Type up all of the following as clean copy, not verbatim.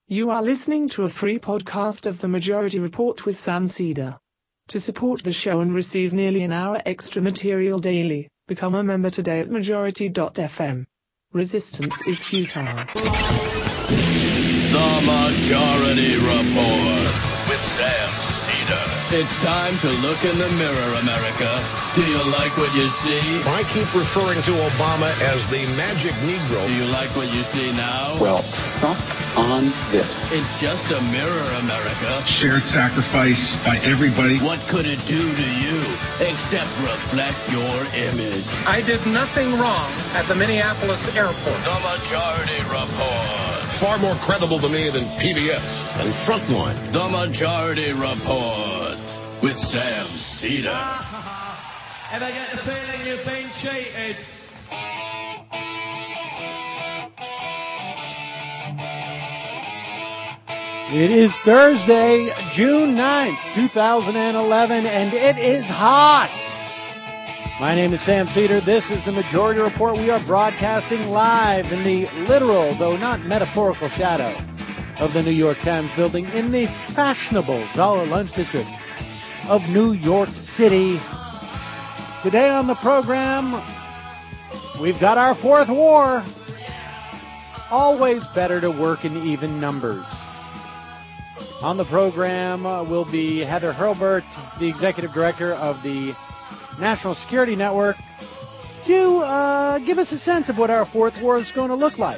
You are listening to a free podcast of The Majority Report with Sam Cedar. To support the show and receive nearly an hour extra material daily, become a member today at majority.fm. Resistance is futile. The Majority Report with Sam Cedar. It's time to look in the mirror, America. Do you like what you see? I keep referring to Obama as the magic Negro. Do you like what you see now? Well, suck on this. It's just a mirror, America. Shared sacrifice by everybody. What could it do to you except reflect your image? I did nothing wrong at the Minneapolis airport. The Majority Report. Far more credible to me than PBS and Frontline. The Majority Report with Sam Cedar. Ever get the feeling you've been cheated? It is Thursday, June 9th, 2011, and it is hot. My name is Sam Cedar. This is the Majority Report. We are broadcasting live in the literal, though not metaphorical, shadow of the New York Times building in the fashionable Dollar Lunch District of New York City. Today on the program, we've got our fourth war. Always better to work in even numbers. On the program will be Heather Hurlburt, the executive director of the National Security Network, to give us a sense of what our fourth war is going to look like.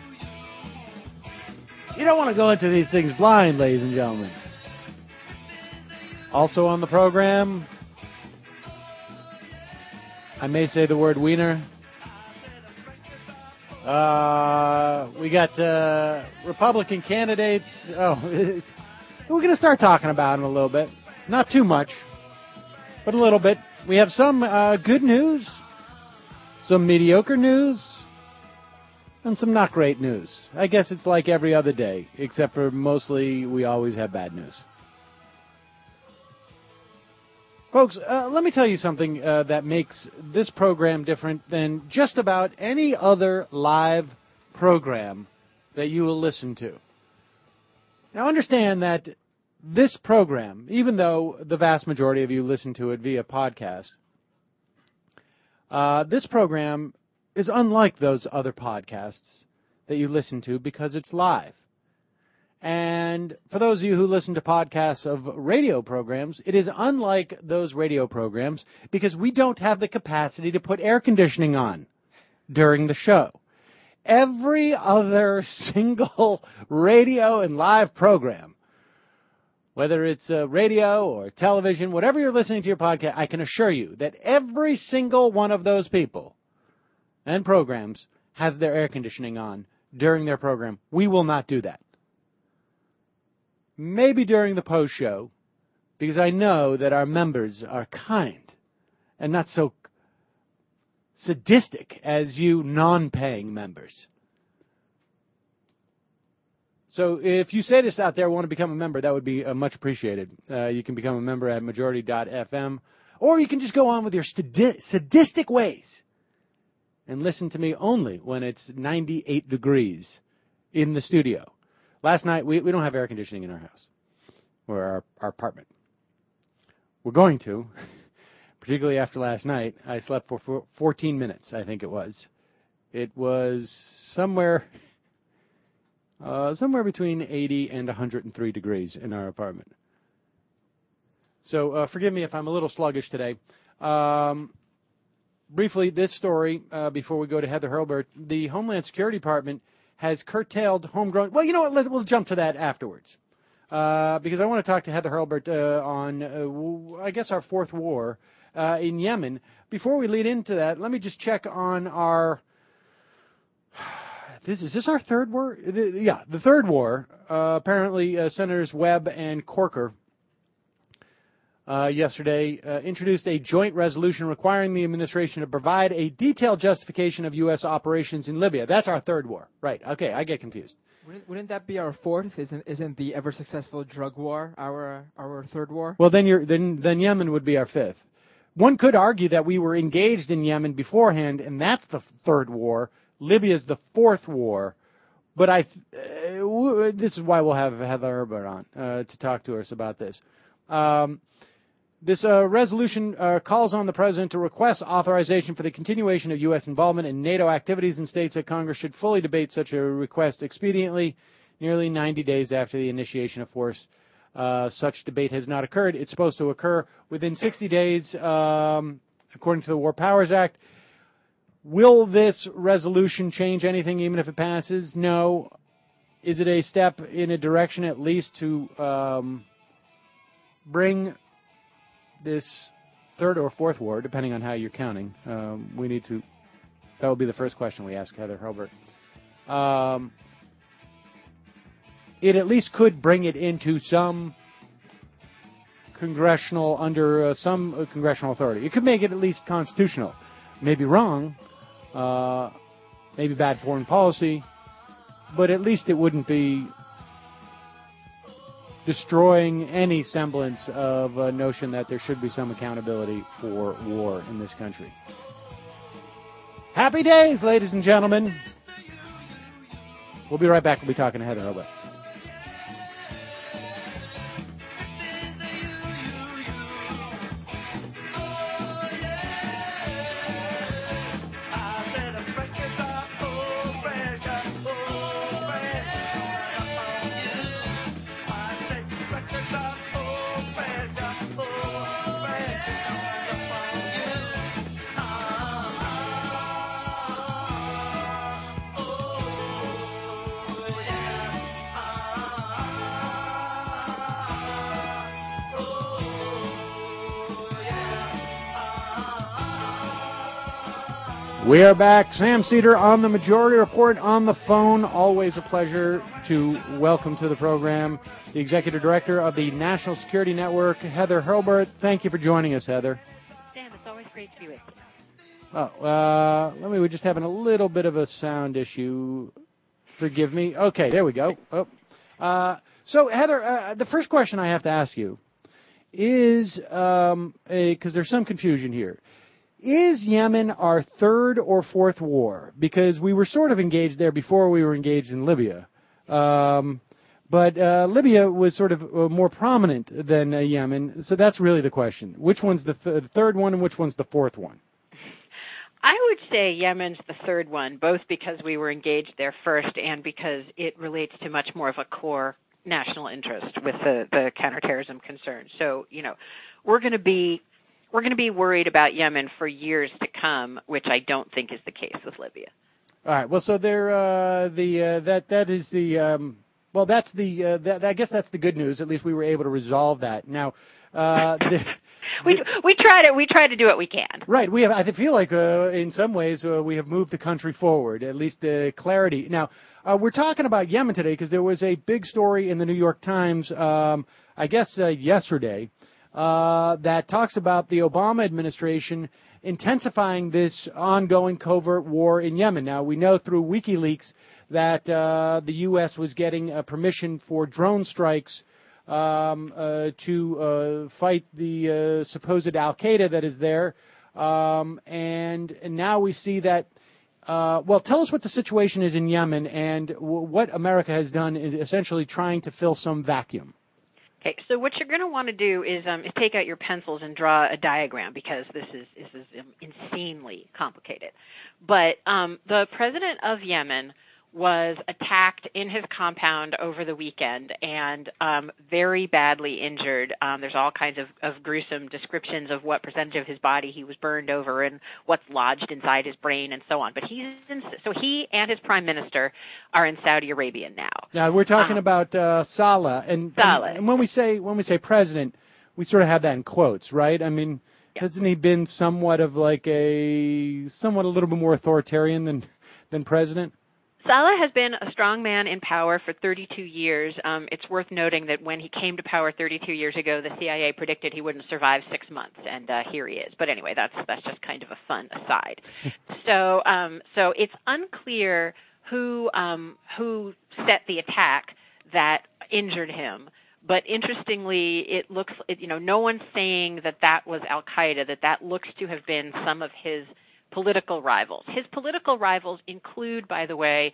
You don't want to go into these things blind, ladies and gentlemen. Also on the program, I may say the word wiener. We got Republican candidates. We're going to start talking about them a little bit. Not too much, but a little bit. We have some good news, some mediocre news, and some not great news. I guess it's like every other day, except for mostly we always have bad news. Folks, let me tell you something that makes this program different than just about any other live program that you will listen to. Now, understand that this program, even though the vast majority of you listen to it via podcast, this program is unlike those other podcasts that you listen to because it's live. And for those of you who listen to podcasts of radio programs, it is unlike those radio programs because we don't have the capacity to put air conditioning on during the show. Every other single radio and live program, whether it's radio or television, whatever you're listening to your podcast, I can assure you that every single one of those people and programs has their air conditioning on during their program. We will not do that. Maybe during the post show, because I know that our members are kind and not so sadistic as you non-paying members. So if you sadist out there want to become a member, that would be much appreciated. You can become a member at majority.fm, or you can just go on with your sadistic ways and listen to me only when it's 98 degrees in the studio. Last night, we don't have air conditioning in our house or our apartment. We're going to, particularly after last night. I slept for 14 minutes, I think it was. It was somewhere between 80 and 103 degrees in our apartment. So forgive me if I'm a little sluggish today. Briefly, this story, before we go to Heather Hurlburt, the Homeland Security Department has curtailed homegrown. Well, you know what? We'll jump to that afterwards, because I want to talk to Heather Hurlburt on, I guess, our fourth war in Yemen. Before we lead into that, let me just check on our. Is this our third war? The third war. Apparently, Senators Webb and Corker yesterday introduced a joint resolution requiring the administration to provide a detailed justification of U.S. operations in Libya. That's our third war. Right. Okay, I get confused. Wouldn't that be our fourth? Isn't the ever successful drug war our third war? Well, then Yemen would be our fifth. One could argue that we were engaged in Yemen beforehand, and that's the third war. Libya is the fourth war. But this is why we'll have Heather Herbert on to talk to us about this. This resolution calls on the president to request authorization for the continuation of U.S. involvement in NATO activities and states that Congress should fully debate such a request expediently. Nearly 90 days after the initiation of force, such debate has not occurred. It's supposed to occur within 60 days, according to the War Powers Act. Will this resolution change anything, even if it passes? No. Is it a step in a direction at least to bring this third or fourth war, depending on how you're counting? That will be the first question we ask Heather Herbert. It at least could bring it into some congressional authority. It could make it at least constitutional. Maybe wrong, maybe bad foreign policy, but at least it wouldn't be destroying any semblance of a notion that there should be some accountability for war in this country. Happy days, ladies and gentlemen. We'll be right back. We'll be talking to Heather Herbert. We are back. Sam Seder on the Majority Report on the phone. Always a pleasure to welcome to the program the Executive Director of the National Security Network, Heather Herbert. Thank you for joining us, Heather. Sam, it's always great to be with you. We're just having a little bit of a sound issue. Forgive me. Okay, there we go. So, Heather, the first question I have to ask you is, because there's some confusion here. Is Yemen our third or fourth war? Because we were sort of engaged there before we were engaged in Libya. But Libya was sort of more prominent than Yemen. So that's really the question. Which one's the third one and which one's the fourth one? I would say Yemen's the third one, both because we were engaged there first and because it relates to much more of a core national interest with the counterterrorism concerns. So, we're going to be worried about Yemen for years to come, which I don't think is the case with Libya. All right. Well, so I guess that's the good news. At least we were able to resolve that. Now, we try to do what we can. Right. I feel like in some ways we have moved the country forward. At least the clarity. Now, we're talking about Yemen today because there was a big story in the New York Times, yesterday. That talks about the Obama administration intensifying this ongoing covert war in Yemen. Now, we know through WikiLeaks that the U.S. was getting permission for drone strikes to fight the supposed al-Qaeda that is there. And now we see that, tell us what the situation is in Yemen and what America has done in essentially trying to fill some vacuum. Okay, so what you're going to want to do is take out your pencils and draw a diagram because this is insanely complicated. But the president of Yemen was attacked in his compound over the weekend and very badly injured. There's all kinds of gruesome descriptions of what percentage of his body he was burned over and what's lodged inside his brain and so on. But he and his prime minister are in Saudi Arabia now. Now we're talking about Saleh, and when we say president, we sort of have that in quotes, right? I mean, hasn't he been somewhat a little bit more authoritarian than president? Saleh has been a strong man in power for 32 years. It's worth noting that when he came to power 32 years ago, the CIA predicted he wouldn't survive 6 months, and here he is. But anyway, that's just kind of a fun aside. So it's unclear who set the attack that injured him. But interestingly, it looks, no one's saying that was al-Qaeda, that looks to have been some of his political rivals. His political rivals include, by the way,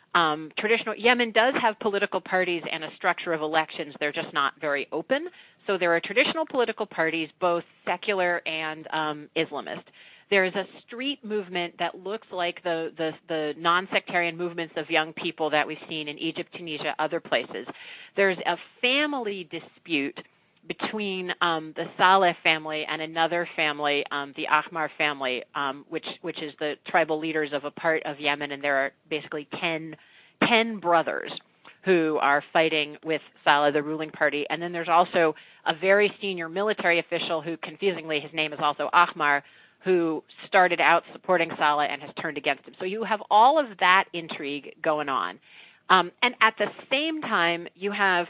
Yemen does have political parties and a structure of elections. They're just not very open. So there are traditional political parties, both secular and Islamist. There is a street movement that looks like the non-sectarian movements of young people that we've seen in Egypt, Tunisia, other places. There's a family dispute between the Saleh family and another family, the Ahmar family, which is the tribal leaders of a part of Yemen, and there are basically 10 brothers who are fighting with Saleh, the ruling party. And then there's also a very senior military official who, confusingly, his name is also Ahmar, who started out supporting Saleh and has turned against him. So you have all of that intrigue going on. And at the same time, you have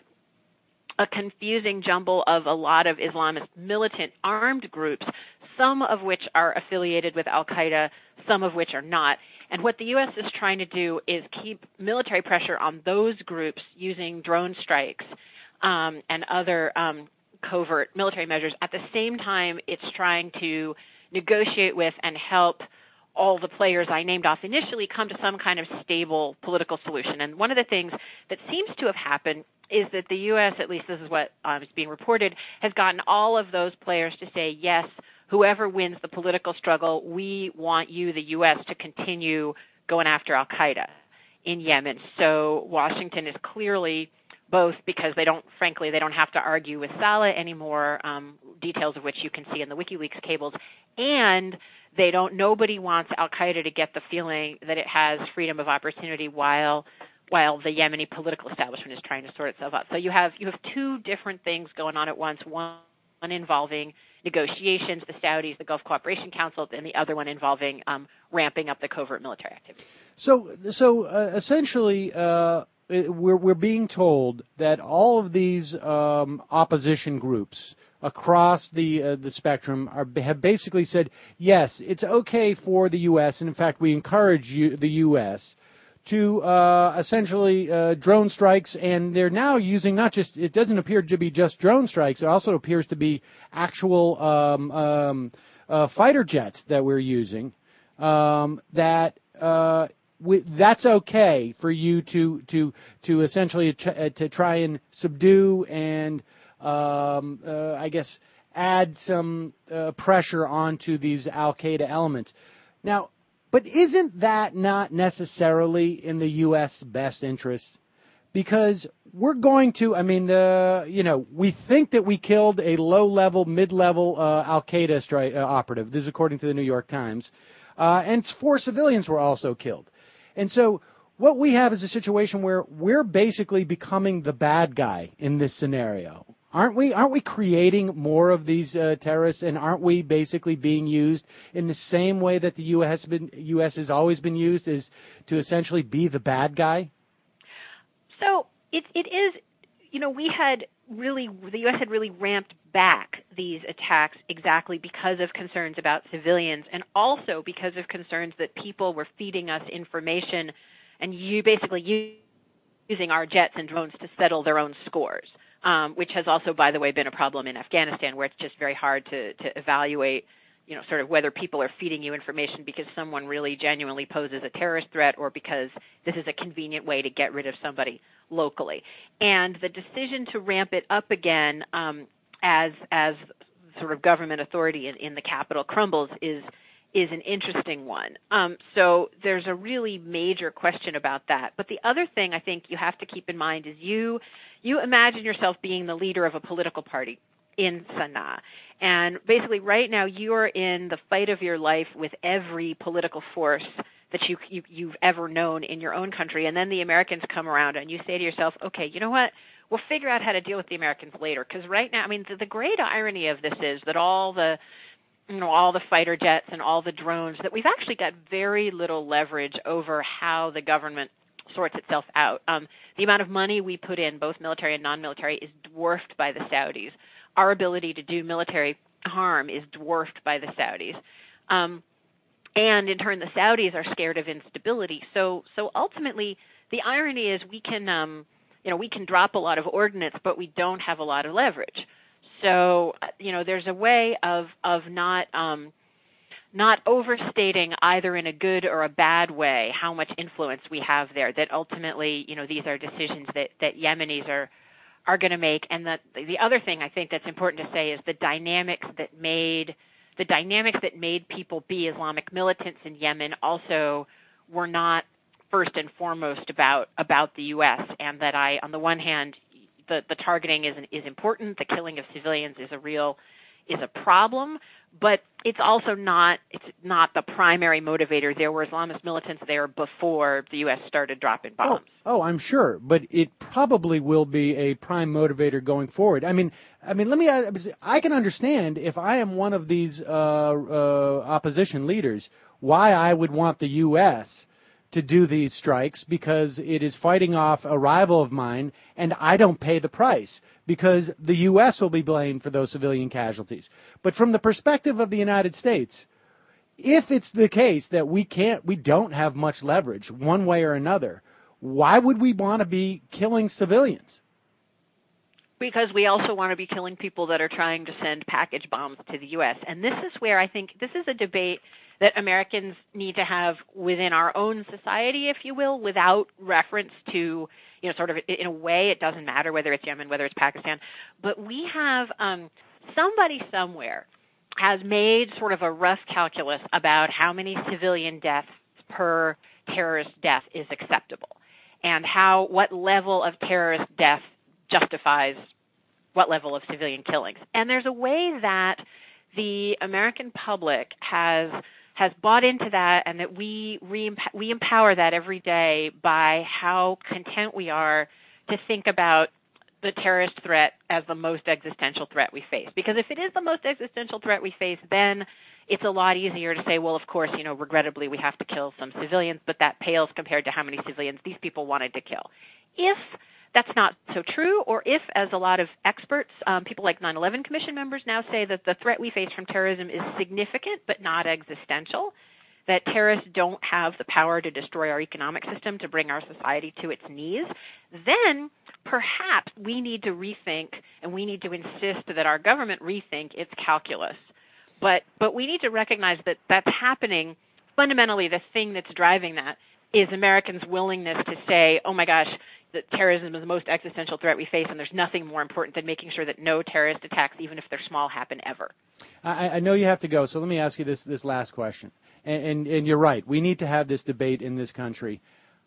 a confusing jumble of a lot of Islamist militant armed groups, some of which are affiliated with al-Qaeda, some of which are not. And what the U.S. is trying to do is keep military pressure on those groups using drone strikes and other covert military measures. At the same time, it's trying to negotiate with and help all the players I named off initially come to some kind of stable political solution. And one of the things that seems to have happened is that the U.S., at least this is what is being reported, has gotten all of those players to say, yes, whoever wins the political struggle, we want you, the U.S., to continue going after al-Qaeda in Yemen. So Washington is clearly both because they don't have to argue with Saleh anymore, details of which you can see in the WikiLeaks cables, and nobody wants al-Qaeda to get the feeling that it has freedom of opportunity while the Yemeni political establishment is trying to sort itself out. So you have two different things going on at once, one involving negotiations, the Saudis, the Gulf Cooperation Council, and the other one involving ramping up the covert military activity. So essentially, we're being told that all of these opposition groups across the spectrum have basically said, yes, it's okay for the U.S., and in fact, we encourage the U.S. to essentially drone strikes, and they're now using it doesn't appear to be just drone strikes, it also appears to be actual fighter jets that we're using, that's okay for you to essentially to try and subdue and I guess add some pressure onto these al-Qaeda elements. Now, but isn't that not necessarily in the U.S. best interest? Because we're going to, we think that we killed a low-level, mid-level al-Qaeda operative. This is according to the New York Times. And 4 civilians were also killed. And so what we have is a situation where we're basically becoming the bad guy in this scenario. Aren't we creating more of these terrorists, and aren't we basically being used in the same way that the U.S. has always been used, is to essentially be the bad guy? So it is, the U.S. had really ramped back these attacks exactly because of concerns about civilians, and also because of concerns that people were feeding us information and using our jets and drones to settle their own scores. Which has also, by the way, been a problem in Afghanistan, where it's just very hard to evaluate, sort of whether people are feeding you information because someone really genuinely poses a terrorist threat or because this is a convenient way to get rid of somebody locally. And the decision to ramp it up again as sort of government authority in the capital crumbles is an interesting one. So there's a really major question about that. But the other thing I think you have to keep in mind is you imagine yourself being the leader of a political party in Sana'a. And basically right now you're in the fight of your life with every political force that you've ever known in your own country. And then the Americans come around and you say to yourself, okay, you know what? We'll figure out how to deal with the Americans later. Because right now, the great irony of this is that all the fighter jets and all the drones, that we've actually got very little leverage over how the government sorts itself out. The amount of money we put in, both military and non-military, is dwarfed by the Saudis. Our ability to do military harm is dwarfed by the Saudis. And in turn, the Saudis are scared of instability. So ultimately, the irony is we can drop a lot of ordnance, but we don't have a lot of leverage. So, there's a way of not not overstating either in a good or a bad way how much influence we have there, that ultimately, these are decisions that Yemenis are going to make. And that the other thing I think that's important to say is the dynamics that made people be Islamic militants in Yemen also were not first and foremost about the U.S. And that on the one hand, the targeting is important, the killing of civilians is a problem, but it's also not the primary motivator. There were Islamist militants there before the U.S. started dropping bombs. Oh, I'm sure, but it probably will be a prime motivator going forward. I mean, I can understand if I am one of these opposition leaders why I would want the U.S. to do these strikes, because it is fighting off a rival of mine, and I don't pay the price, because the U.S. will be blamed for those civilian casualties. But from the perspective of the United States, if it's the case that we don't have much leverage one way or another, why would we want to be killing civilians? Because we also want to be killing people that are trying to send package bombs to the U.S. And this is where I think this is a debate that Americans need to have within our own society, if you will, without reference to, sort of in a way it doesn't matter whether it's Yemen, whether it's Pakistan. But we have somebody somewhere has made sort of a rough calculus about how many civilian deaths per terrorist death is acceptable, and what level of terrorist death justifies what level of civilian killings. And there's a way that the American public has bought into that, and that we empower that every day by how content we are to think about the terrorist threat as the most existential threat we face. Because if it is the most existential threat we face, then it's a lot easier to say, well, of course, regrettably we have to kill some civilians, but that pales compared to how many civilians these people wanted to kill. If that's not so true, or if, as a lot of experts, people like 9/11 Commission members now say that the threat we face from terrorism is significant but not existential, that terrorists don't have the power to destroy our economic system, to bring our society to its knees, then perhaps we need to rethink, and we need to insist that our government rethink its calculus. But we need to recognize that that's happening. Fundamentally, the thing that's driving that is Americans' willingness to say, oh my gosh, that terrorism is the most existential threat we face, and there's nothing more important than making sure that no terrorist attacks, even if they're small, happen ever. I know you have to go, so let me ask you this last question. And you're right, we need to have this debate in this country.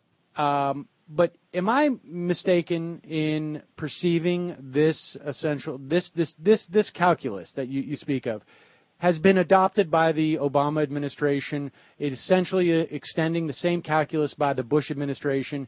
But am I mistaken in perceiving this this calculus that you speak of has been adopted by the Obama administration? It essentially extending the same calculus by the Bush administration.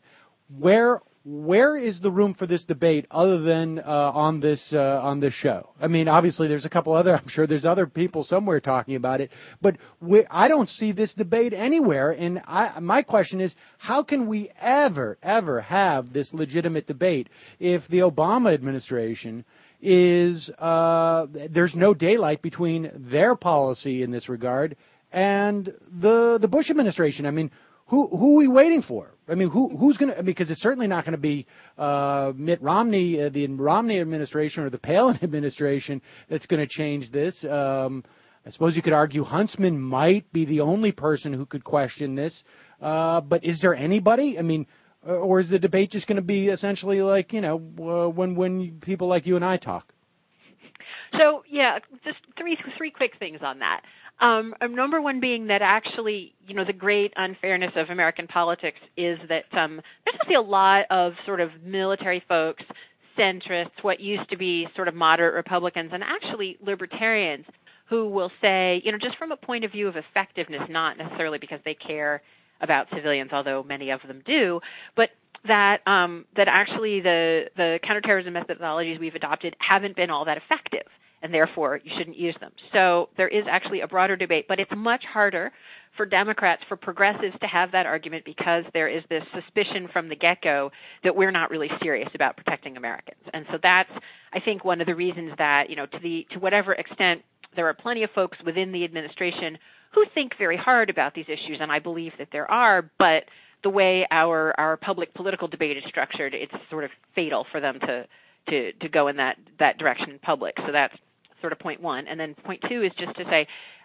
Where is the room for this debate other than on this show? I mean, obviously there's a couple other, I'm sure there's other people somewhere talking about it, but I don't see this debate anywhere. And my question is, how can we ever have this legitimate debate if the Obama administration is, there's no daylight between their policy in this regard and the Bush administration? I mean, who are we waiting for? I mean, who's going to, because it's certainly not going to be Mitt Romney, the Romney administration or the Palin administration that's going to change this. I suppose you could argue Huntsman might be the only person who could question this. But is there anybody? I mean, or is the debate just going to be essentially like, when people like you and I talk? So, yeah, just three quick things on that. Number one being that actually, the great unfairness of American politics is that there's actually a lot of sort of military folks, centrists, what used to be sort of moderate Republicans, and actually libertarians who will say, just from a point of view of effectiveness, not necessarily because they care about civilians, although many of them do, but that actually the counterterrorism methodologies we've adopted haven't been all that effective, and therefore you shouldn't use them. So there is actually a broader debate, but it's much harder for Democrats, for progressives to have that argument because there is this suspicion from the get-go that we're not really serious about protecting Americans. And so that's, I think, one of the reasons that, to whatever extent there are plenty of folks within the administration who think very hard about these issues, and I believe that there are, but the way our public political debate is structured, it's sort of fatal for them to go in that direction in public. So that's sort of point one. And then point two is just to say,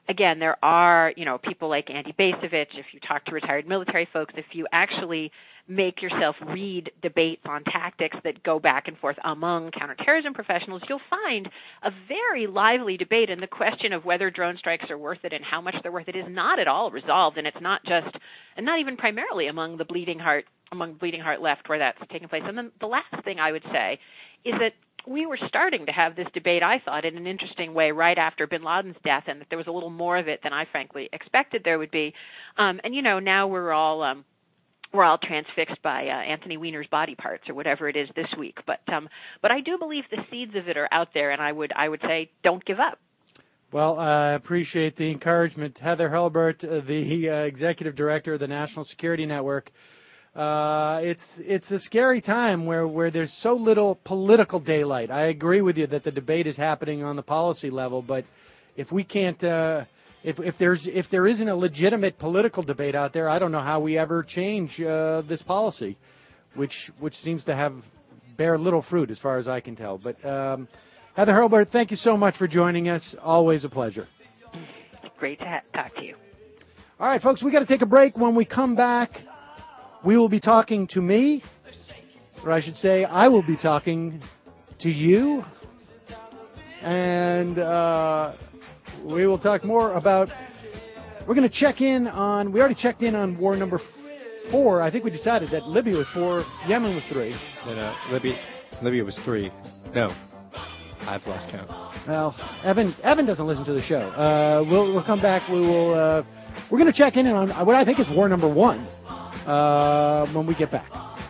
again, there are, people like Andy Bacevich, if you talk to retired military folks, if you actually make yourself read debates on tactics that go back and forth among counterterrorism professionals, you'll find a very lively debate. And the question of whether drone strikes are worth it and how much they're worth it is not at all resolved. And it's not just, and not even primarily among the bleeding heart left where that's taking place. And then the last thing I would say is that we were starting to have this debate, I thought, in an interesting way right after bin Laden's death, and that there was a little more of it than I frankly expected there would be. Now we're all transfixed by Anthony Weiner's body parts or whatever it is this week. But I do believe the seeds of it are out there, and I would say don't give up. Well, I appreciate the encouragement. Heather Hurlburt, the executive director of the National Security Network. It's a scary time where there's so little political daylight. I agree with you that the debate is happening on the policy level, but if we can't, if there isn't a legitimate political debate out there, I don't know how we ever change this policy, which seems to bear little fruit as far as I can tell. But Heather Hurlburt, thank you so much for joining us. Always a pleasure. Great to talk to you. All right, folks, we got to take a break. When we come back, we will be talking to me, or I should say I will be talking to you, and we will talk more about, we're going to check in on, we already checked in on war number 4. I think we decided that Libya was 4, Yemen was 3. No, Libya was 3. No, I've lost count. Well, Evan doesn't listen to the show. We'll come back. We're going to check in on what I think is war number 1. When we get back.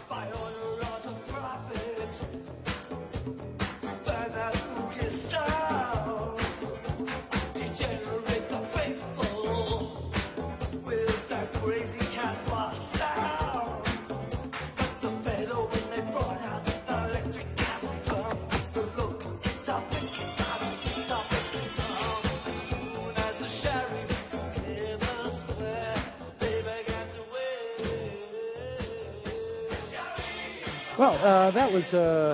Well, that was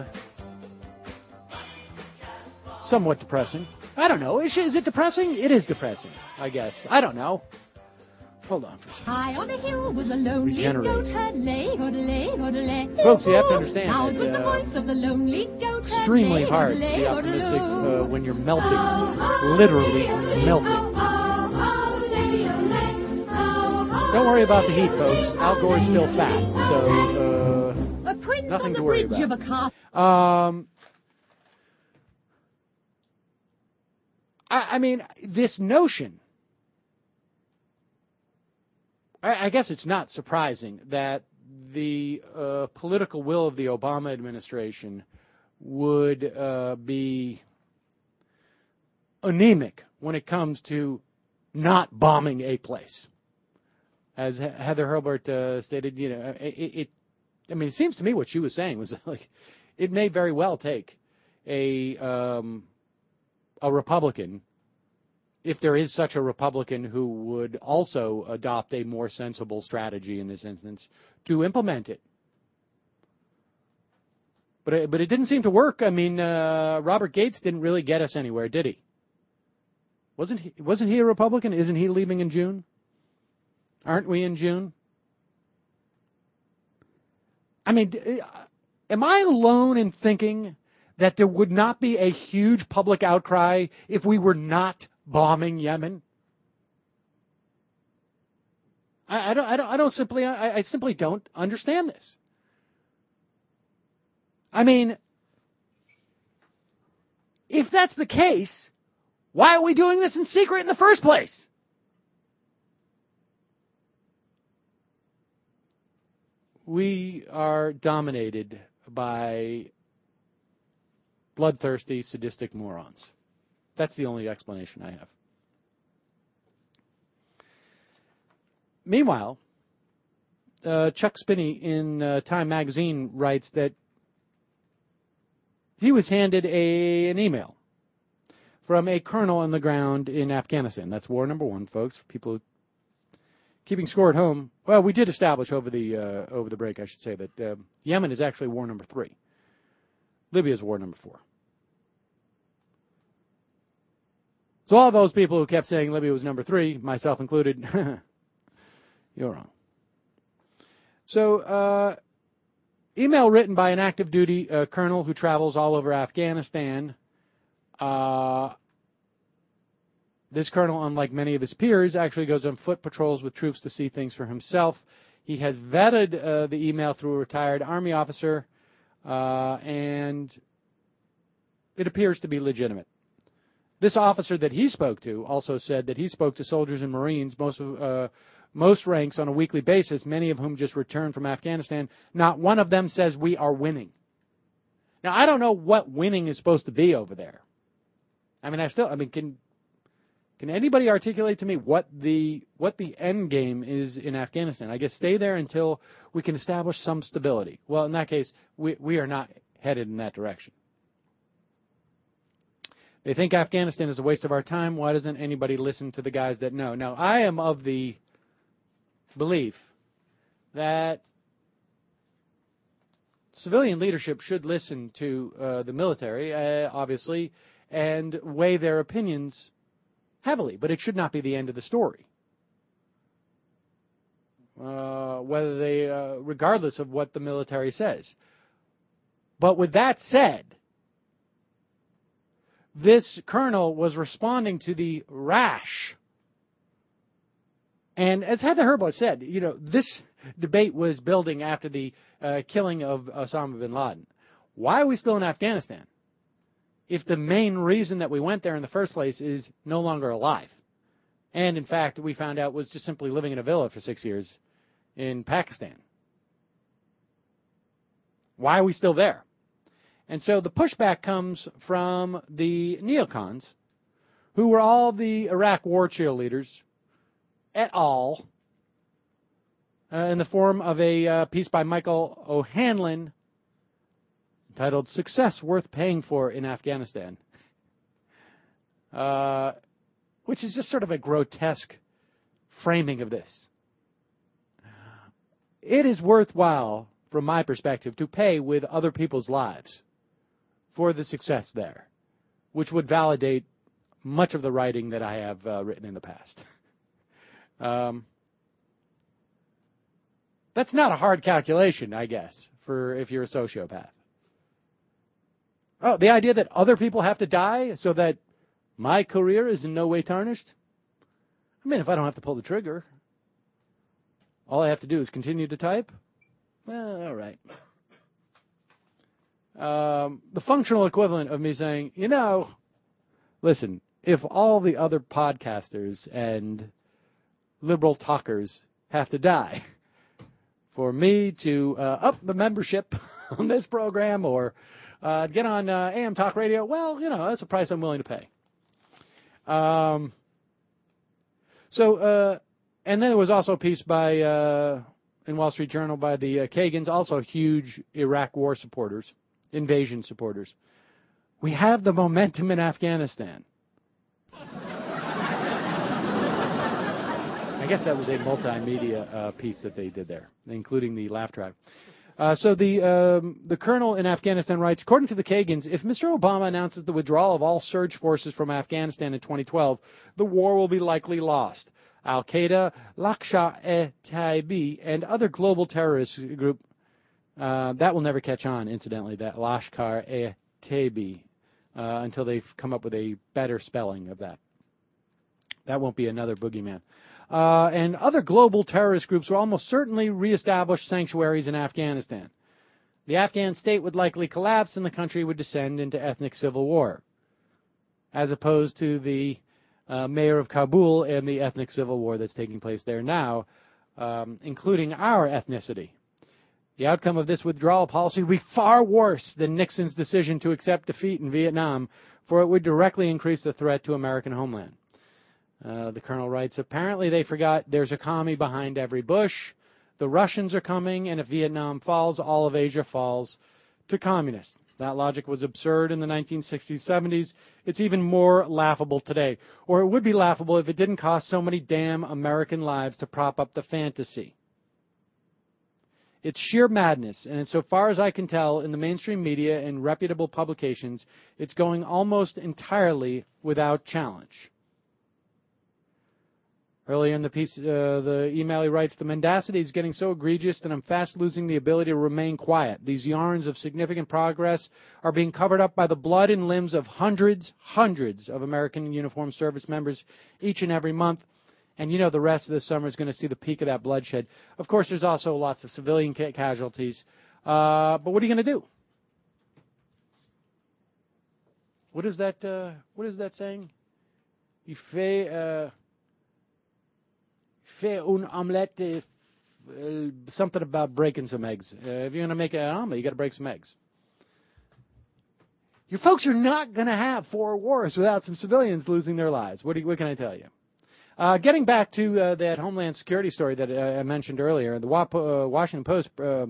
somewhat depressing. I don't know. Is it depressing? It is depressing, I guess. I don't know. Hold on for a second. High on a hill was a lonely goat herd, folks, you have to understand that, the voice of the lonely goat extremely hard to be optimistic when you're melting, literally melting. Don't worry about the heat, folks. Al Gore's still fat, so nothing to worry about. I mean, this notion, I guess it's not surprising that the political will of the Obama administration would be anemic when it comes to not bombing a place. As Heather Hurlburt stated, it seems to me what she was saying was like it may very well take a Republican, if there is such a Republican who would also adopt a more sensible strategy in this instance, to implement it. But it didn't seem to work. I mean, Robert Gates didn't really get us anywhere, did he? Wasn't he a Republican? Isn't he leaving in June? Aren't we in June? I mean, am I alone in thinking that there would not be a huge public outcry if we were not bombing Yemen? I simply don't understand this. I mean, if that's the case, why are we doing this in secret in the first place? We are dominated by bloodthirsty, sadistic morons. That's the only explanation I have. Meanwhile, Chuck Spinney in Time magazine writes that he was handed an email from a colonel on the ground in Afghanistan. That's war number 1, folks. For people keeping score at home. Well, we did establish over the break, I should say, that Yemen is actually war number 3. Libya is war number 4. So all those people who kept saying Libya was number 3, myself included, you're wrong. So, email written by an active duty colonel who travels all over Afghanistan. This colonel, unlike many of his peers, actually goes on foot patrols with troops to see things for himself. He has vetted the email through a retired Army officer, and it appears to be legitimate. This officer that he spoke to also said that he spoke to soldiers and Marines, most ranks on a weekly basis, many of whom just returned from Afghanistan. Not one of them says we are winning. Now, I don't know what winning is supposed to be over there. Can anybody articulate to me what the end game is in Afghanistan? I guess stay there until we can establish some stability. Well, in that case, we are not headed in that direction. They think Afghanistan is a waste of our time. Why doesn't anybody listen to the guys that know? Now, I am of the belief that civilian leadership should listen to the military, obviously, and weigh their opinions heavily, but it should not be the end of the story. Regardless of what the military says. But with that said, this colonel was responding to the rash. And as Heather Herbert said, this debate was building after the killing of Osama bin Laden. Why are we still in Afghanistan if the main reason that we went there in the first place is no longer alive? And, in fact, we found out was just simply living in a villa for 6 years in Pakistan. Why are we still there? And so the pushback comes from the neocons, who were all the Iraq war cheerleaders, et al., in the form of a piece by Michael O'Hanlon entitled Success Worth Paying For in Afghanistan, which is just sort of a grotesque framing of this. It is worthwhile, from my perspective, to pay with other people's lives for the success there, which would validate much of the writing that I have written in the past. That's not a hard calculation, I guess, for if you're a sociopath. Oh, the idea that other people have to die so that my career is in no way tarnished? I mean, if I don't have to pull the trigger, all I have to do is continue to type? Well, all right. The functional equivalent of me saying, listen, if all the other podcasters and liberal talkers have to die for me to up the membership on this program or get on AM Talk Radio, well, that's a price I'm willing to pay. And then there was also a piece by in Wall Street Journal by the Kagans, also huge Iraq war supporters, invasion supporters. We have the momentum in Afghanistan. I guess that was a multimedia piece that they did there, including the laugh track. So the colonel in Afghanistan writes, according to the Kagans, if Mr. Obama announces the withdrawal of all surge forces from Afghanistan in 2012, the war will be likely lost. Al-Qaeda, Lashkar-e-Taiba, and other global terrorist group, that will never catch on, incidentally, that Lashkar-e-Taiba, until they've come up with a better spelling of that. That won't be another boogeyman. And other global terrorist groups will almost certainly reestablish sanctuaries in Afghanistan. The Afghan state would likely collapse and the country would descend into ethnic civil war, as opposed to the mayor of Kabul and the ethnic civil war that's taking place there now, including our ethnicity. The outcome of this withdrawal policy would be far worse than Nixon's decision to accept defeat in Vietnam, for it would directly increase the threat to American homeland. The colonel writes, apparently they forgot there's a commie behind every Bush. The Russians are coming, and if Vietnam falls, all of Asia falls to communists. That logic was absurd in the 1960s, 70s. It's even more laughable today. Or it would be laughable if it didn't cost so many damn American lives to prop up the fantasy. It's sheer madness, and so far as I can tell, in the mainstream media and reputable publications, it's going almost entirely without challenge. Earlier in the piece, the email he writes, the mendacity is getting so egregious that I'm fast losing the ability to remain quiet. These yarns of significant progress are being covered up by the blood and limbs of hundreds of American uniformed service members each and every month. And you know the rest of this summer is going to see the peak of that bloodshed. Of course, there's also lots of civilian casualties. But what are you going to do? What is that saying? Il fait un omelette, something about breaking some eggs. If you're going to make an omelet, you got to break some eggs. Your folks are not going to have 4 wars without some civilians losing their lives. What can I tell you? Getting back to that Homeland Security story that I mentioned earlier, the Washington Post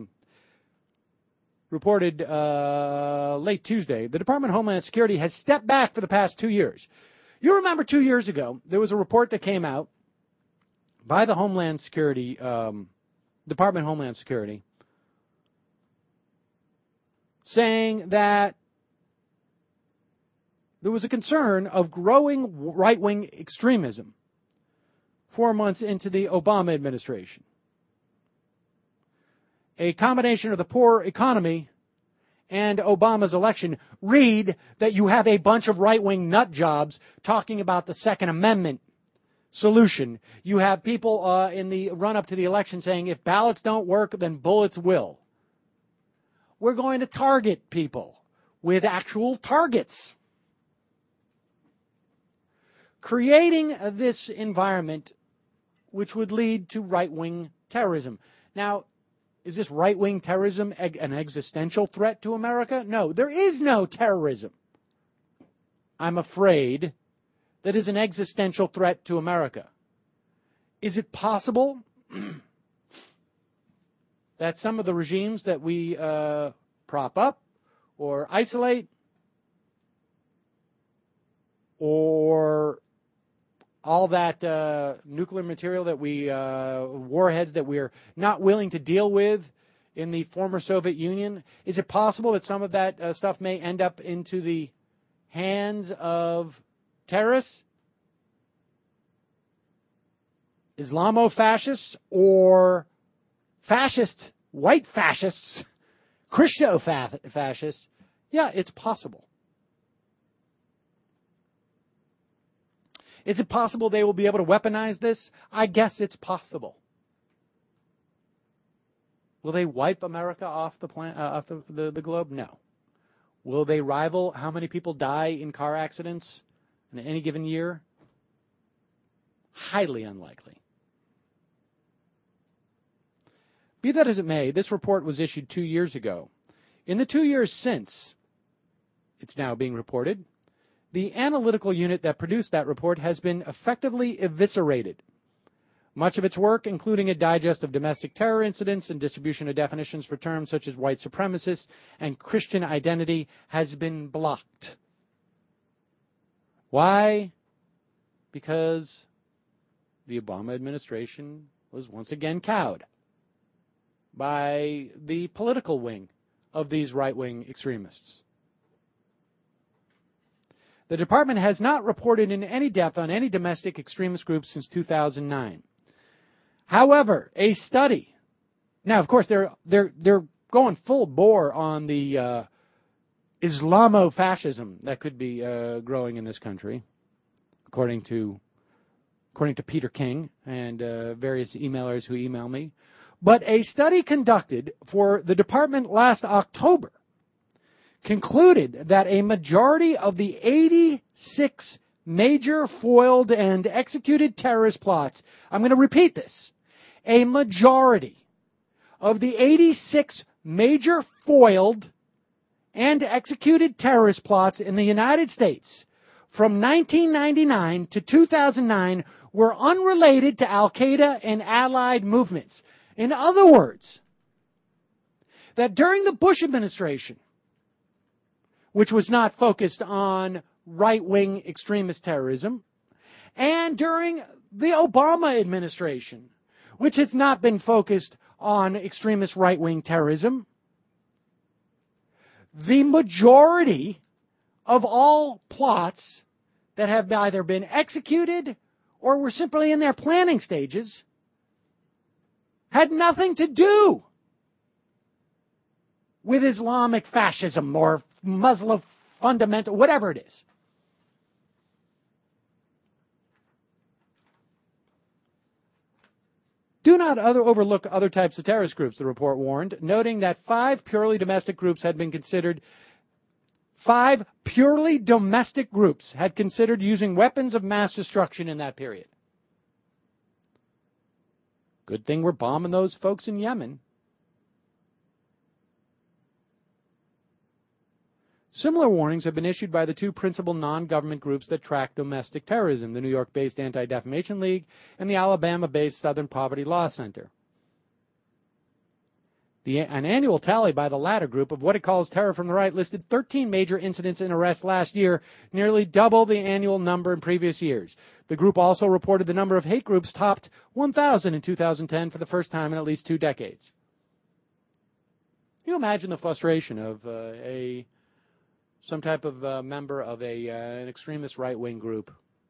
reported late Tuesday, the Department of Homeland Security has stepped back for the past 2 years. You remember 2 years ago, there was a report that came out by the Homeland Security, Department of Homeland Security, saying that there was a concern of growing right-wing extremism 4 months into the Obama administration. A combination of the poor economy and Obama's election read that you have a bunch of right-wing nut jobs talking about the Second Amendment solution. You have people in the run-up to the election saying if ballots don't work, then bullets will. We're going to target people with actual targets. Creating this environment which would lead to right-wing terrorism. Now, is this right-wing terrorism an existential threat to America? No, there is no terrorism, I'm afraid, that is an existential threat to America. Is it possible that some of the regimes that we prop up or isolate or all that nuclear material that warheads that we're not willing to deal with in the former Soviet Union, is it possible that some of that stuff may end up into the hands of terrorists, Islamo-fascists, or fascist, white fascists, Christo-fascists? Yeah, it's possible. Is it possible they will be able to weaponize this? I guess it's possible. Will they wipe America off the globe? No. Will they rival how many people die in car accidents in any given year? Highly unlikely. Be that as it may, this report was issued 2 years ago. In the 2 years since, it's now being reported, the analytical unit that produced that report has been effectively eviscerated. Much of its work, including a digest of domestic terror incidents and distribution of definitions for terms such as white supremacist and Christian identity, has been blocked. Why? Because the Obama administration was once again cowed by the political wing of these right-wing extremists. The department has not reported in any depth on any domestic extremist groups since 2009. However, a study, now of course they're going full bore on the Islamo-fascism that could be growing in this country, according to Peter King and various emailers who email me. But a study conducted for the department last October concluded that a majority of the 86 major foiled and executed terrorist plots, I'm going to repeat this, a majority of the 86 major foiled and executed terrorist plots in the United States from 1999 to 2009 were unrelated to Al-Qaeda and allied movements. In other words, that during the Bush administration, which was not focused on right-wing extremist terrorism, and during the Obama administration, which has not been focused on extremist right-wing terrorism, the majority of all plots that have either been executed or were simply in their planning stages had nothing to do with Islamic fascism or Muslim fundamental, whatever it is. Do not overlook other types of terrorist groups, the report warned, noting that 5 purely domestic groups had considered using weapons of mass destruction in that period. Good thing we're bombing those folks in Yemen. Similar warnings have been issued by the 2 principal non-government groups that track domestic terrorism, the New York-based Anti-Defamation League and the Alabama-based Southern Poverty Law Center. An annual tally by the latter group of what it calls terror from the right listed 13 major incidents and arrests last year, nearly double the annual number in previous years. The group also reported the number of hate groups topped 1,000 in 2010 for the first time in at least 2 decades. Can you imagine the frustration of some type of member of an extremist right-wing group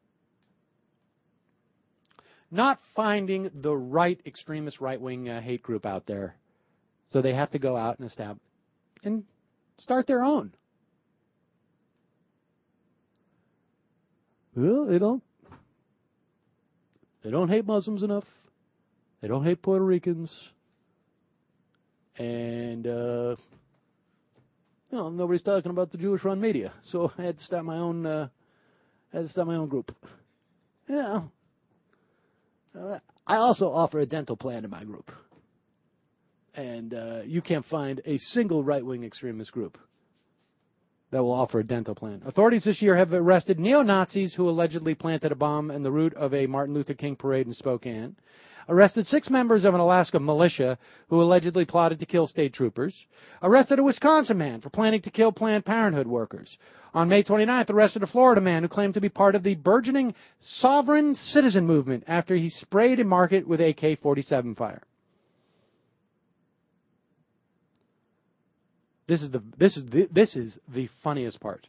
not finding the right extremist right-wing hate group out there, so they have to go out and establish and start their own. Well, they don't hate Muslims enough. They don't hate Puerto Ricans, and nobody's talking about the Jewish-run media, so I had to start my own. Group. I also offer a dental plan in my group, and you can't find a single right-wing extremist group that will offer a dental plan. Authorities this year have arrested neo-Nazis who allegedly planted a bomb in the route of a Martin Luther King parade in Spokane. Arrested 6 members of an Alaska militia who allegedly plotted to kill state troopers. Arrested a Wisconsin man for planning to kill Planned Parenthood workers. On May 29th, arrested a Florida man who claimed to be part of the burgeoning sovereign citizen movement after he sprayed a market with AK-47 fire. This is the funniest part.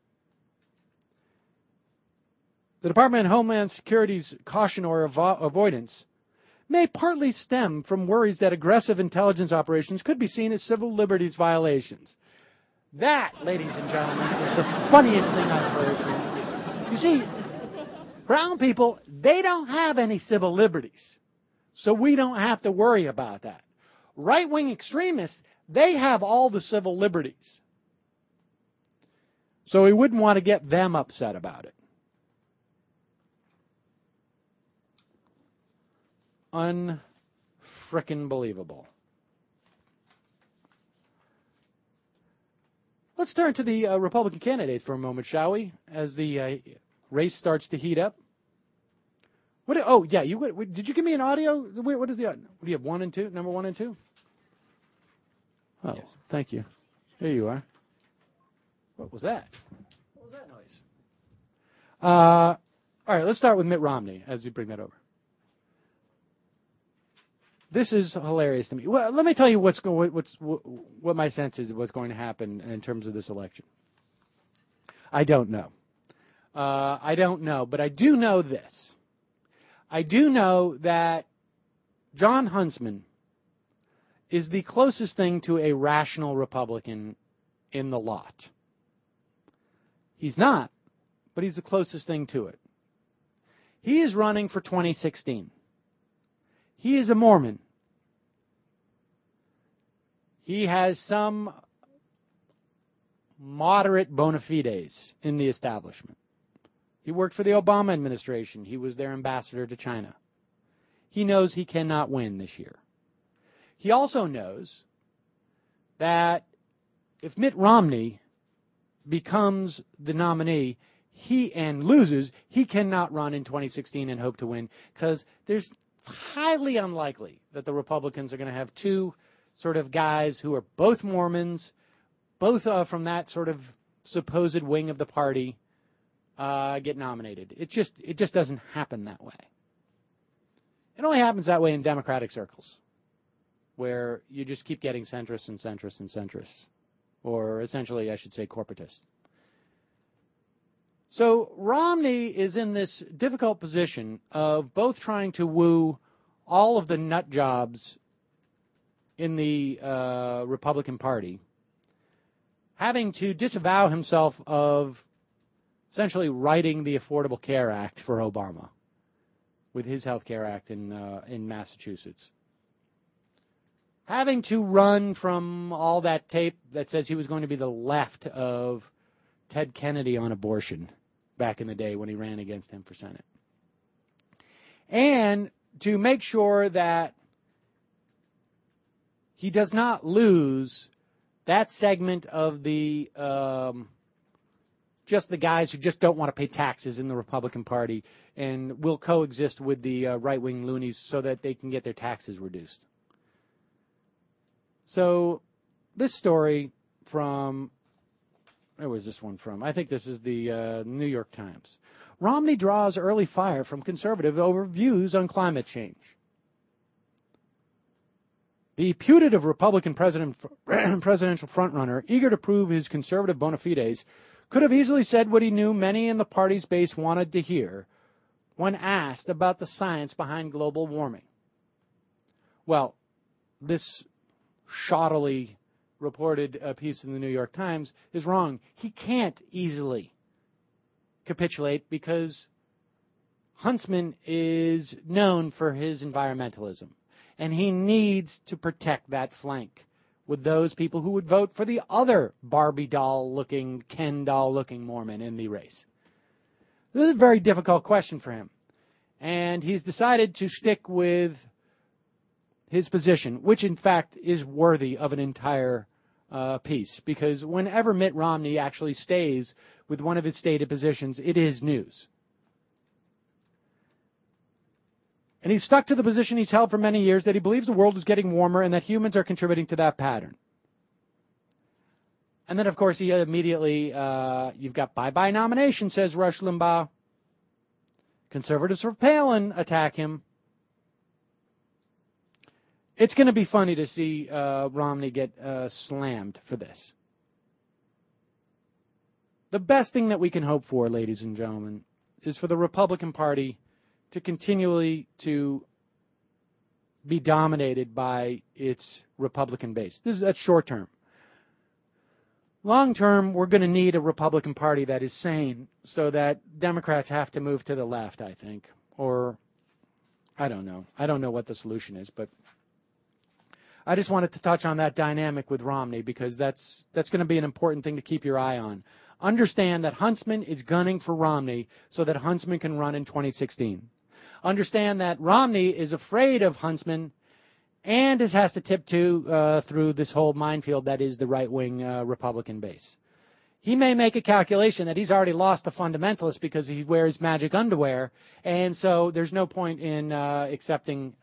The Department of Homeland Security's caution or avoidance may partly stem from worries that aggressive intelligence operations could be seen as civil liberties violations. That, ladies and gentlemen, is the funniest thing I've heard. You see, brown people, they don't have any civil liberties, so we don't have to worry about that. Right-wing extremists, they have all the civil liberties, so we wouldn't want to get them upset about it. Unfrickin' believable. Let's turn to the Republican candidates for a moment, shall we? As the race starts to heat up. Did you give me an audio? What is the? What do you have? 1 and 2? Number 1 and 2? Oh, yes. Thank you. There you are. What was that? What was that noise? All right, let's start with Mitt Romney as you bring that over. This is hilarious to me. Well, let me tell you what my sense is of what's going to happen in terms of this election. I don't know. But I do know this. I do know that John Huntsman is the closest thing to a rational Republican in the lot. He's not, but he's the closest thing to it. He is running for 2016. He is a Mormon. He has some moderate bona fides in the establishment. He worked for the Obama administration. He was their ambassador to China. He knows he cannot win this year. He also knows that if Mitt Romney becomes the nominee and loses, he cannot run in 2016 and hope to win, because there's highly unlikely that the Republicans are going to have 2 sort of guys who are both Mormons, both from that sort of supposed wing of the party, get nominated. It just doesn't happen that way. It only happens that way in Democratic circles, where you just keep getting centrists and centrists. Or essentially, I should say, corporatists. So Romney is in this difficult position of both trying to woo all of the nut jobs in the Republican Party, having to disavow himself of essentially writing the Affordable Care Act for Obama with his Health Care Act in Massachusetts. Having to run from all that tape that says he was going to be the left of Ted Kennedy on abortion back in the day when he ran against him for Senate. And to make sure that he does not lose that segment of the just the guys who just don't want to pay taxes in the Republican Party and will coexist with the right-wing loonies so that they can get their taxes reduced. So this story from, where was this one from? I think this is the New York Times. Romney draws early fire from conservative over views on climate change. The putative Republican presidential frontrunner, eager to prove his conservative bona fides, could have easily said what he knew many in the party's base wanted to hear when asked about the science behind global warming. Well, this shoddily reported piece in the New York Times is wrong. He can't easily capitulate because Huntsman is known for his environmentalism, and he needs to protect that flank with those people who would vote for the other Barbie doll-looking, Ken doll-looking Mormon in the race. This is a very difficult question for him, and he's decided to stick with his position, which in fact is worthy of an entire piece, because whenever Mitt Romney actually stays with one of his stated positions, it is news. And he's stuck to the position he's held for many years, that he believes the world is getting warmer and that humans are contributing to that pattern. And then, of course, he immediately, you've got bye-bye nomination, says Rush Limbaugh. Conservatives for Palin attack him. It's going to be funny to see Romney get slammed for this. The best thing that we can hope for, ladies and gentlemen, is for the Republican Party to continually to be dominated by its Republican base. That's short term. Long term, we're going to need a Republican Party that is sane so that Democrats have to move to the left, I think. Or, I don't know. I don't know what the solution is, but I just wanted to touch on that dynamic with Romney because that's going to be an important thing to keep your eye on. Understand that Huntsman is gunning for Romney so that Huntsman can run in 2016. Understand that Romney is afraid of Huntsman and has to tiptoe through this whole minefield that is the right-wing Republican base. He may make a calculation that he's already lost the fundamentalists because he wears magic underwear, and so there's no point in accepting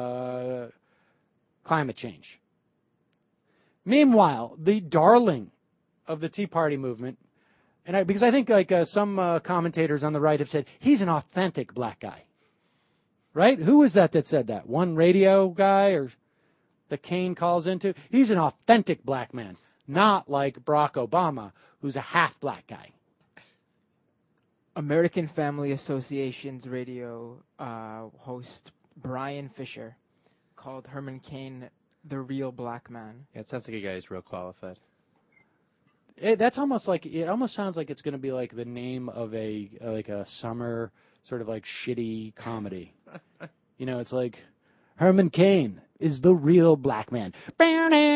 climate change. Meanwhile, the darling of the Tea Party movement, and because I think like some commentators on the right have said, he's an authentic black guy. Right? Who was that said that? One radio guy or that Kane calls into? He's an authentic black man, not like Barack Obama, who's a half black guy. American Family Association's radio host Brian Fisher called Herman Cain the real black man. Yeah, it sounds like a guy who's real qualified. That's almost like, it almost sounds like it's going to be like the name of a summer sort of like shitty comedy. You know, it's like Herman Cain is the real black man. Could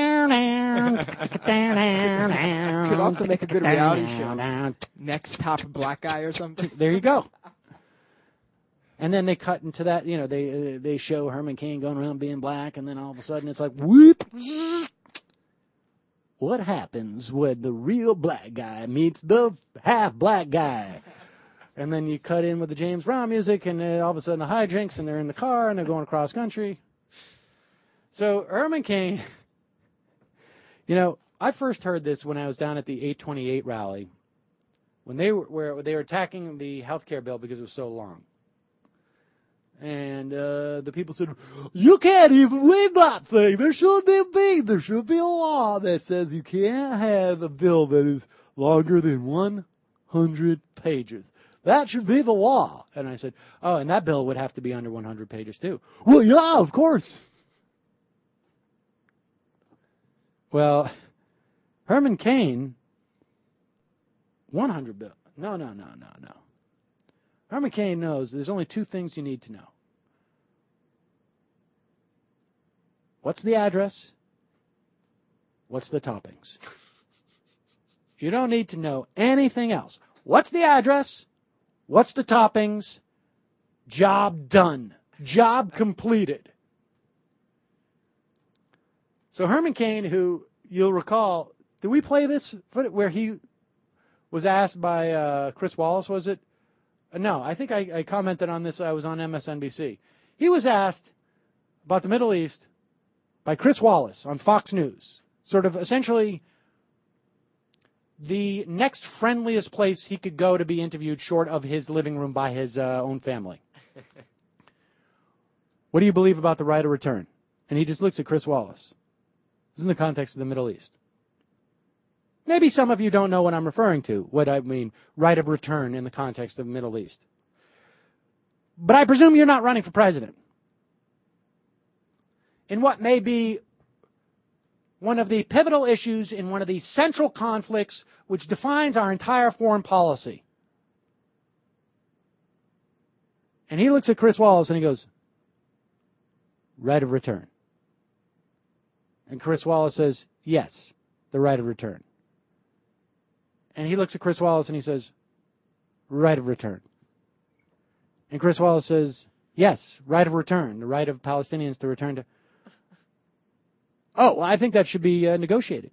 also make a good reality show. Next Top Black Guy or something. There you go. And then they cut into that, you know, they show Herman Cain going around being black, and then all of a sudden it's like, whoop! What happens when the real black guy meets the half black guy? And then you cut in with the James Brown music, and all of a sudden the hijinks, and they're in the car, and they're going across country. So Herman Cain, you know, I first heard this when I was down at the 828 rally, when they were attacking the health care bill because it was so long. And the people said, you can't even read that thing. There should be a law that says you can't have a bill that is longer than 1 100 pages. That should be the law. And I said, oh, and that bill would have to be under 100 pages too. Well, yeah, of course. Well, Herman Cain, 100 bill. No. Herman Cain knows there's only two things you need to know. What's the address? What's the toppings? You don't need to know anything else. What's the address? What's the toppings? Job done. Job completed. So Herman Cain, who you'll recall, did we play this where he was asked by Chris Wallace, was it? No, I think I commented on this. I was on MSNBC. He was asked about the Middle East by Chris Wallace on Fox News. Sort of essentially the next friendliest place he could go to be interviewed short of his living room by his own family. What do you believe about the right of return? And he just looks at Chris Wallace. This is in the context of the Middle East. Maybe some of you don't know what I'm referring to, what I mean, right of return in the context of the Middle East. But I presume you're not running for president. In what may be one of the pivotal issues in one of the central conflicts which defines our entire foreign policy. And he looks at Chris Wallace and he goes, right of return. And Chris Wallace says, yes, the right of return. And he looks at Chris Wallace and he says, right of return. And Chris Wallace says, yes, right of return, the right of Palestinians to return to... Oh, well, I think that should be negotiated.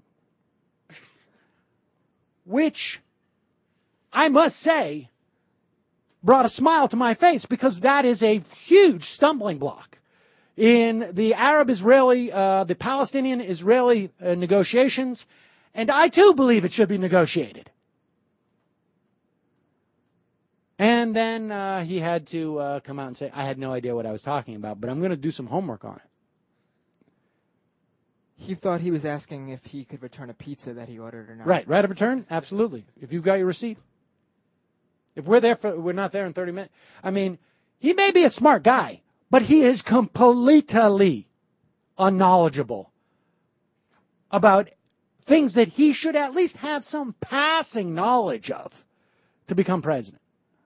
Which, I must say, brought a smile to my face because that is a huge stumbling block in the Arab-Israeli, the Palestinian-Israeli negotiations, and I too believe it should be negotiated. And then he had to come out and say, I had no idea what I was talking about, but I'm going to do some homework on it. He thought he was asking if he could return a pizza that he ordered or not. Right of return? Absolutely. If you've got your receipt. If we're not there in 30 minutes. I mean, he may be a smart guy, but he is completely unknowledgeable about things that he should at least have some passing knowledge of to become president.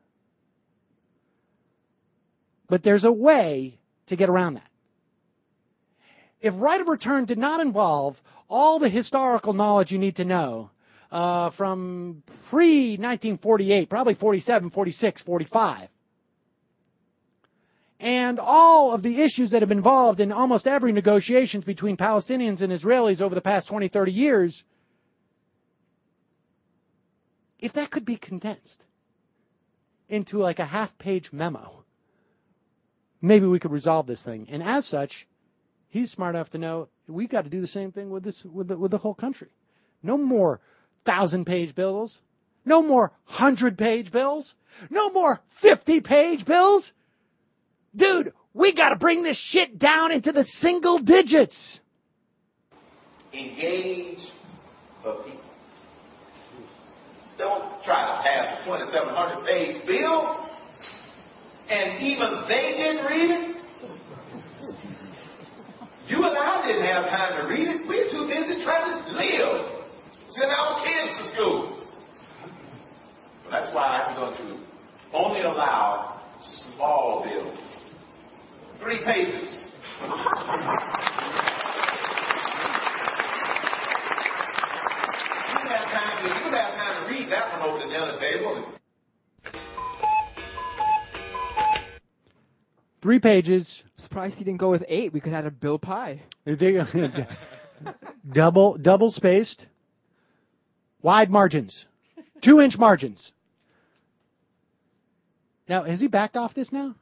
But there's a way to get around that. If right of return did not involve all the historical knowledge you need to know from pre-1948, probably 47, 46, 45, and all of the issues that have been involved in almost every negotiations between Palestinians and Israelis over the past 20, 30 years, if that could be condensed into like a half-page memo, maybe we could resolve this thing. And as such, he's smart enough to know we've got to do the same thing with this, with the whole country. No more 1,000-page bills. No more 100-page bills. No more 50-page bills. Dude, we got to bring this shit down into the single digits. Engage the people. Don't try to pass a 2,700-page bill, and even they didn't read it. You and I didn't have time to read it. We're too busy trying to live. Send our kids to school. But that's why I'm going to only allow small bills. 3 pages. You have time to read that one over the dinner table. 3 pages. Surprised he didn't go with 8. We could have had a Bill Pie. double spaced, wide margins, 2-inch margins. Now, has he backed off this now?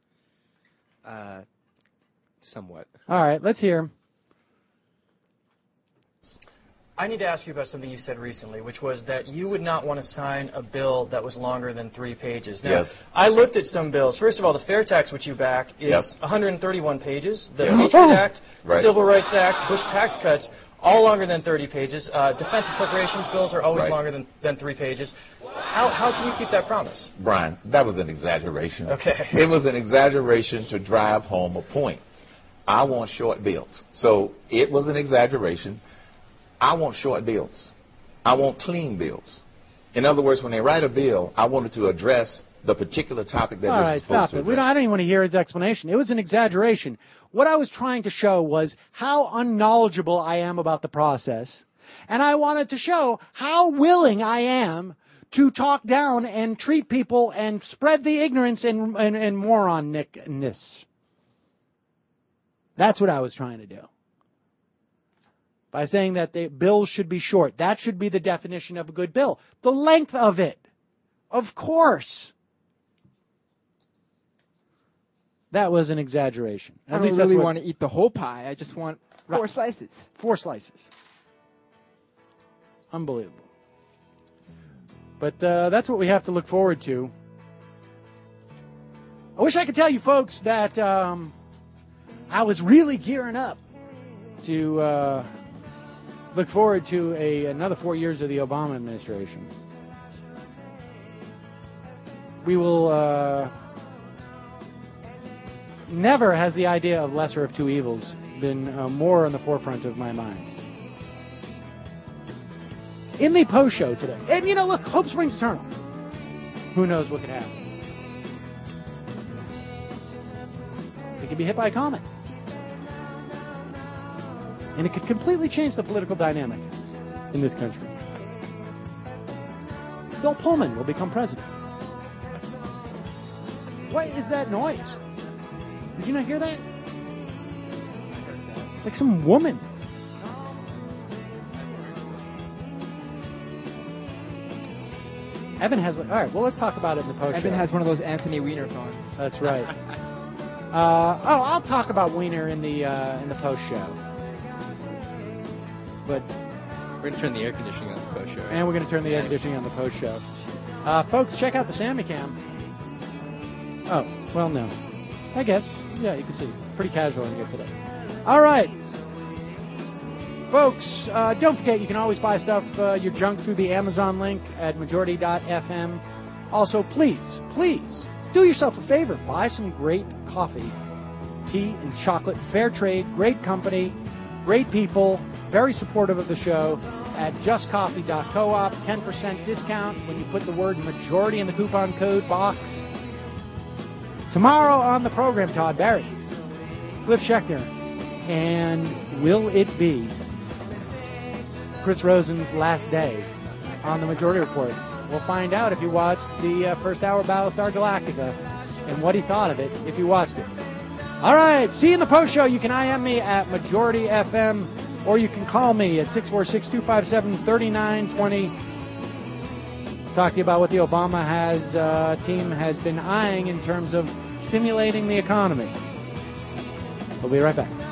Somewhat. All right, let's hear him. I need to ask you about something you said recently, which was that you would not want to sign a bill that was longer than 3 pages. Now, yes. I looked at some bills. First of all, the Fair Tax, which you back, is Yep. 131 pages. The Yeah. Patriot Act, Right. Civil Rights Act, Bush tax cuts, all longer than 30 pages. Defense appropriations bills are always Right. longer than 3 pages. How can you keep that promise? Brian, that was an exaggeration. Okay. It was an exaggeration to drive home a point. I want short bills. So it was an exaggeration. I want short bills. I want clean bills. In other words, when they write a bill, I wanted to address the particular topic that All they're right, supposed stop to it. address. I don't even want to hear his explanation. It was an exaggeration. What I was trying to show was how unknowledgeable I am about the process. And I wanted to show how willing I am to talk down and treat people and spread the ignorance and moronness. That's what I was trying to do. By saying that the bills should be short. That should be the definition of a good bill. The length of it. Of course. That was an exaggeration. I don't really want to eat the whole pie. I just want 4 slices. 4 slices. Unbelievable. But that's what we have to look forward to. I wish I could tell you folks that I was really gearing up to look forward to another 4 years of the Obama administration. We will... Never has the idea of lesser of two evils been more on the forefront of my mind. In the post show today, and look, hope springs eternal. Who knows what could happen? It could be hit by a comet. And it could completely change the political dynamic in this country. Bill Pullman will become president. What is that noise? Did you not hear that? It's like some woman. Evan has... All right, well, let's talk about it in the post-show. Evan has one of those Anthony Weiner phones. That's right. I'll talk about Weiner in the post-show. But we're going to turn the air conditioning on the post-show. Right? And we're going to turn the air conditioning on the post-show. Folks, check out the Sammy Cam. Oh, well, no. I guess. Yeah, you can see. It's pretty casual in here today. All right. Folks, don't forget, you can always buy stuff, your junk, through the Amazon link at majority.fm. Also, please, do yourself a favor. Buy some great coffee, tea, and chocolate. Fair trade, great company, great people, very supportive of the show at justcoffee.coop. 10% discount when you put the word majority in the coupon code box. Tomorrow on the program, Todd Barrett, Cliff Schecter, and will it be Chris Rosen's last day on the Majority Report? We'll find out if you watched the first hour of Battlestar Galactica and what he thought of it if you watched it. All right, see you in the post show. You can IM me at Majority FM, or you can call me at 646-257-3920. Talk to you about what the Obama team has been eyeing in terms of stimulating the economy. We'll be right back.